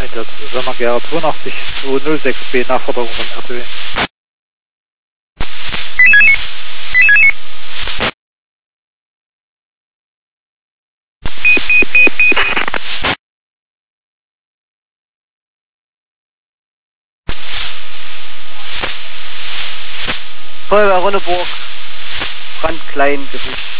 kommentiert. Sommer Gera 82206B, Nachforderung von RTW. Feuerwehr Ronneburg, Brand klein, Gewicht.